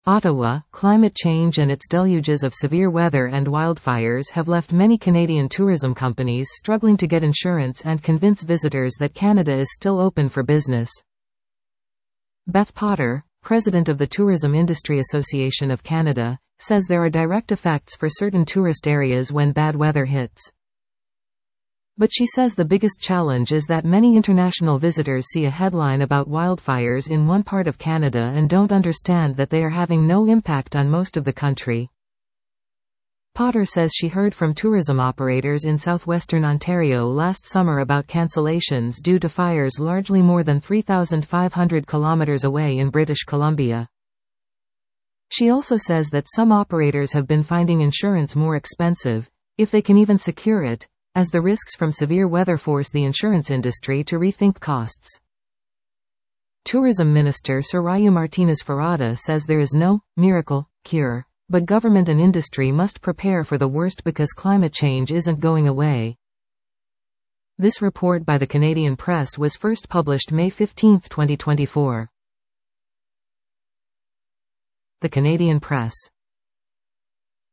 Ottawa, climate change and its deluges of severe weather and wildfires have left many Canadian tourism companies struggling to get insurance and convince visitors that Canada is still open for business. Beth Potter, president of the Tourism Industry Association of Canada, says there are direct effects for certain tourist areas when bad weather hits. But she says the biggest challenge is that many international visitors see a headline about wildfires in one part of Canada and don't understand that they are having no impact on most of the country. Potter says she heard from tourism operators in southwestern Ontario last summer about cancellations due to fires largely more than 3,500 kilometers away in British Columbia. She also says that some operators have been finding insurance more expensive, if they can even secure it, as the risks from severe weather force the insurance industry to rethink costs. Tourism Minister Soraya Martinez Ferrada says there is no miracle cure, but government and industry must prepare for the worst because climate change isn't going away. This report by the Canadian Press was first published May 15, 2024. The Canadian Press.